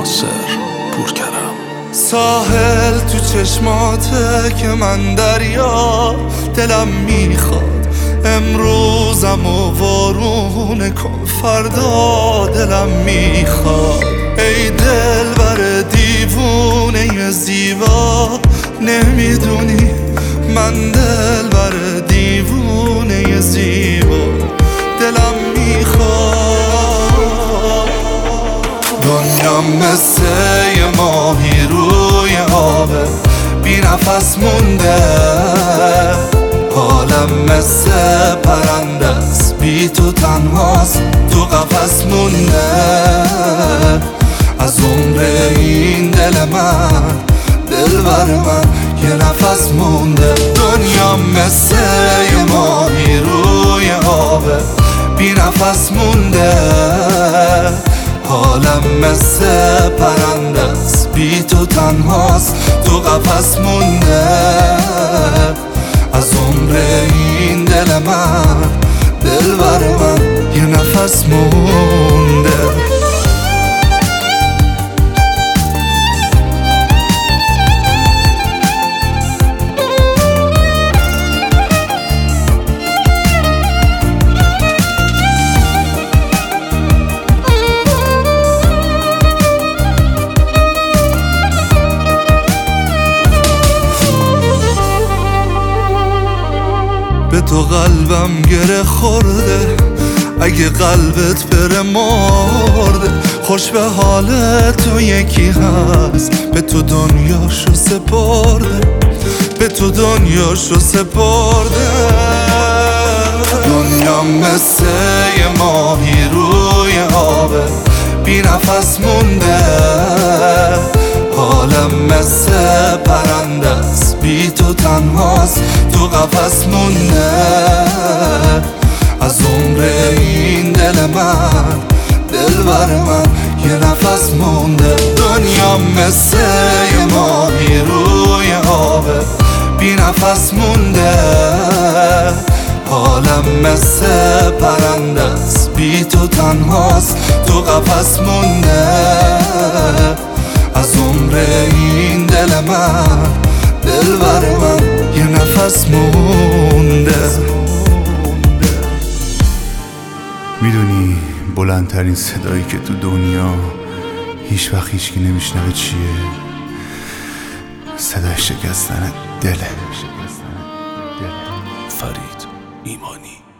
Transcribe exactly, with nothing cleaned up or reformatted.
ناصر پورکرم. ساحل تو چشماته که من دریا، دلم میخواد امروزم و وارونه کن فردا دلم میخواد. ای دلبر دیوونه زیبا، نمیدونی من دلبر دیوونه زیبا دلم میخواد. دنیا مثل یه ماهی روی آبه، بی نفس مونده، حالم مثل پرنده است، بی تو تنهاست، تو قفس مونده. از عمر این دل من، دلبر من یه نفس مونده. دنیا مثل یه ماهی روی آبه، بی نفس مونده، حالم مثل پرنده است، بی تو تنهاست، تو قفس مونده. از عمر این دل من، دلبر من یه نفس مونده. به تو قلبم گره خورده، اگه قلبت بره مرده. خوش به حال تو یکی هست، به تو دنیاشو سپرده، به تو دنیاشو سپرده. دنیا مثل یه ماهی روی آبه، بی نفس مونده، حالم مثل پرنده است، بی تو تنهاست، تو قفس مونده. از عمر این دل من، دلبر من یه نفس مونده. دنیا مثل یه ماهی روی آبه، بی نفس مونده، حالم مثل پرنده است، بی تو تنهاست، تو قفس مونده. از عمر این دل من، دلبر من یه نفس مونده. میدونی بلندترین صدایی که تو دنیا هیچ وقت هیچکی نمیشنوه چیه؟ صدای شکستن دله. فرید ایمانی.